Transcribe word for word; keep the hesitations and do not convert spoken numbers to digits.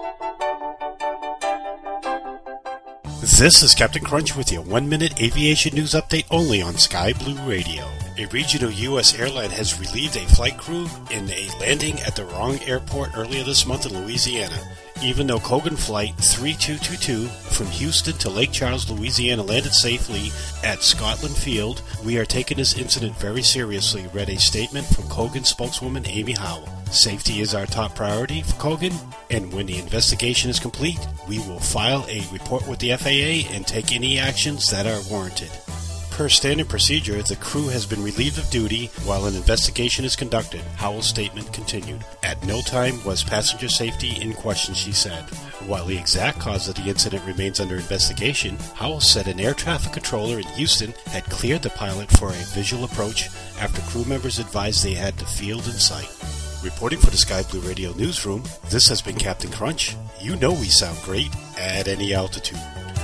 This is Captain Crunch with your one-minute aviation news update only on Sky Blue Radio. A regional U S airline has relieved a flight crew in a landing at the wrong airport earlier this month in Louisiana. Even though Cogan Flight three two two two from Houston to Lake Charles, Louisiana landed safely at Scotland Field, we are taking this incident very seriously, read a statement from Cogan spokeswoman Amy Howell. Safety is our top priority for Cogan, and when the investigation is complete, we will file a report with the F A A and take any actions that are warranted. Per standard procedure, the crew has been relieved of duty while an investigation is conducted, Howell's statement continued. At no time was passenger safety in question, she said. While the exact cause of the incident remains under investigation, Howell said an air traffic controller in Houston had cleared the pilot for a visual approach after crew members advised they had the field in sight. Reporting for the Sky Blue Radio Newsroom, this has been Captain Crunch. You know we sound great at any altitude.